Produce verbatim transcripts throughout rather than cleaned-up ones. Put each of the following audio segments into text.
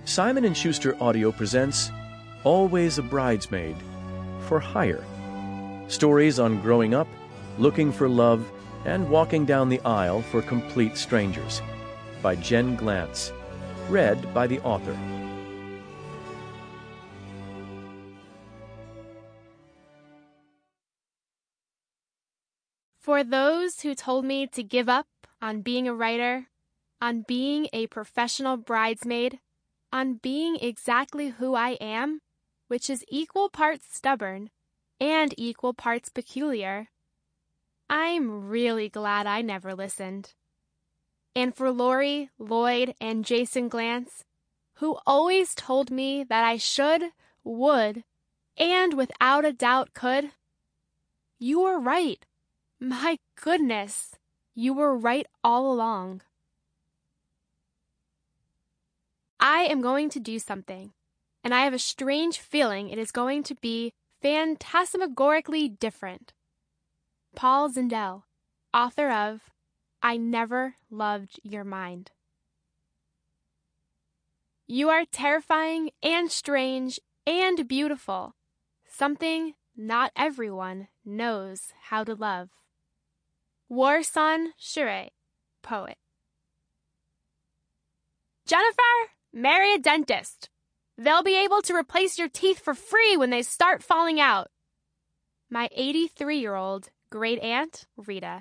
Simon and Schuster Audio presents Always a Bridesmaid for Hire. Stories on growing up, looking for love, and walking down the aisle for complete strangers. By Jen Glantz. Read by the author. For those who told me to give up on being a writer, on being a professional bridesmaid, on being exactly who I am, which is equal parts stubborn and equal parts peculiar, I'm really glad I never listened. And for Lori, Lloyd, and Jason Glantz, who always told me that I should, would, and without a doubt could, you were right. My goodness, you were right all along. I am going to do something, and I have a strange feeling it is going to be phantasmagorically different. Paul Zindel, author of I Never Loved Your Mind. You are terrifying and strange and beautiful, something not everyone knows how to love. Warsan Shire, poet. Jennifer, marry a dentist. They'll be able to replace your teeth for free when they start falling out. My eighty-three-year-old great-aunt, Rita.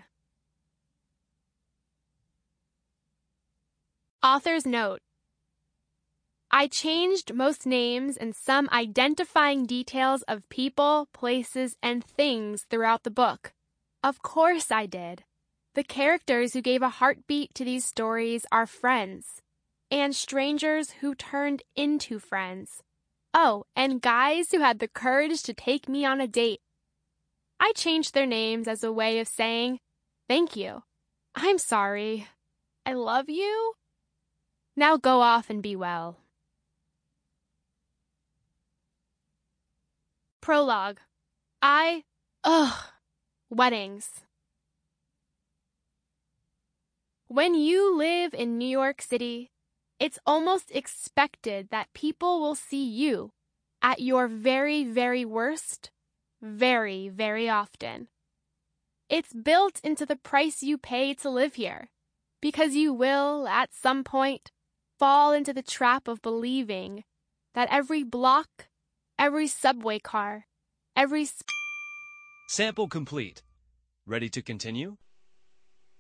Author's note. I changed most names and some identifying details of people, places, and things throughout the book. Of course I did. The characters who gave a heartbeat to these stories are friends, and strangers who turned into friends. Oh, and guys who had the courage to take me on a date. I changed their names as a way of saying, thank you. I'm sorry. I love you. Now go off and be well. Prologue. I, ugh, weddings. When you live in New York City, it's almost expected that people will see you at your very, very worst very, very often. It's built into the price you pay to live here, because you will, at some point, fall into the trap of believing that every block, every subway car, every... Sp- Sample complete. Ready to continue?